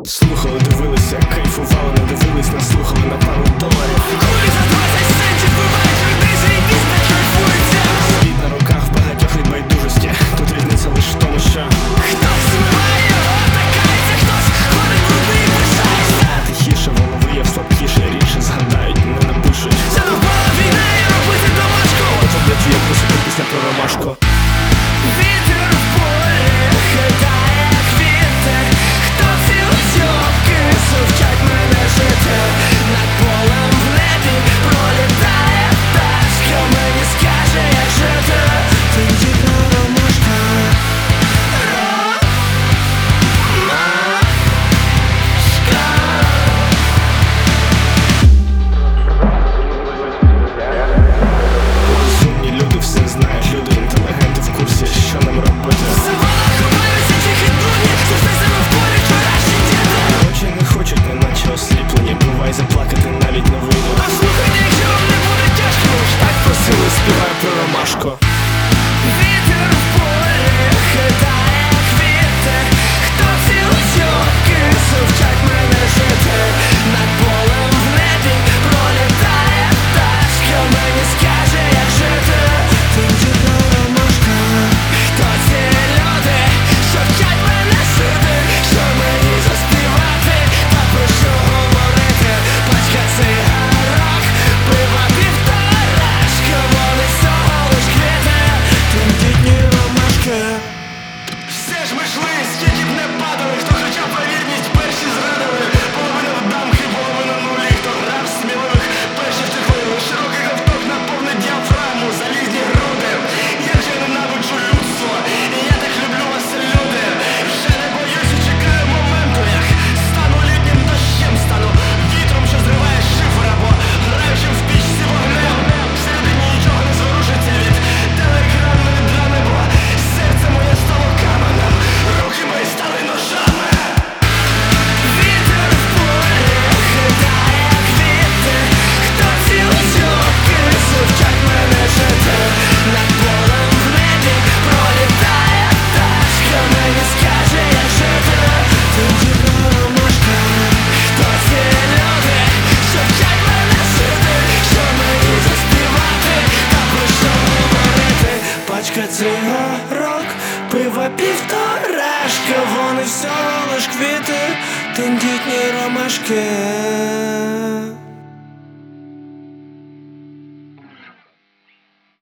Слухали, дивилися, кайфували, не дивились, не слухали на пару доларів. Кулі за 20 центів бувають людей, заєбісь, не кайфується. Світ на руках в багатьох від байдужості. Тут різниця лиш в тому, що Хтось змиває його, такається, хтось ходить брудний і пишається. тихіше, воно вияв слабкіше, рідше згадають, не напишуть. Задовбала війна і робити домашку. Ото блять як писати пісня про ромашку. Вітер в полі хитає квіти. Хто ці листівки сувчать мене жити? Над полем в небі пролітає пташка. Мені скаже, як жити. Тендітна ромашка. Ромашка. Розумні люди все знають, люди інтелігенти в курсі, що нам робити. Завала ховаються тихі дурні, що з себе в полі вчорашні діти. Очі не хочуть, неначе осліплені. Бувай, заплакати навіть не вийду. Послухайте, якщо вам не буде тяжко. Так просили, співай про ромашку. Вітер в полі хитає квіти. Хто ці листівки сувчать мене жити? Над полем в небі пролітає пташка. Мені скаже, як жити. Тендітна ромашка. Хто ці люди, що вчать мене жити? Що мені заспівати, та про що говорити? Пачка цигарок, пива півторашка. Вони всього лиш квіти. Тендітні ромашки. Все ж ми йшли, скільки б не падали. Хто хоча про вірність, перші зрадили. Половина в дамки, половина нулі. Хто грав сміливих, перші втекли. Широкий ковток наповнить діафрагму, залізні груди. Я вже ненавиджу людство, і я так люблю вас, люди. Вже не боюсь і чекаю моменту, як стану літнім дощем, стану вітром, що зриває шифр, або граючим в пічці вогнем. Всередині нічого не зворушиться від телеекранної драми, бо серце моє стало каменем, руки мої стали ножами. Вітер в полі хитає квіти. Хто ці листівки сувчать мене жити? Над полем в небі пролітає пташка. Мені скаже, як жити. Тендітна ромашка. Хто ці люди, що вчать мене жити? Що мені заспівати, та про що говорити? Пачка цигарок, пива півторашка. Вони всього лиш квіти, тендітні ромашки.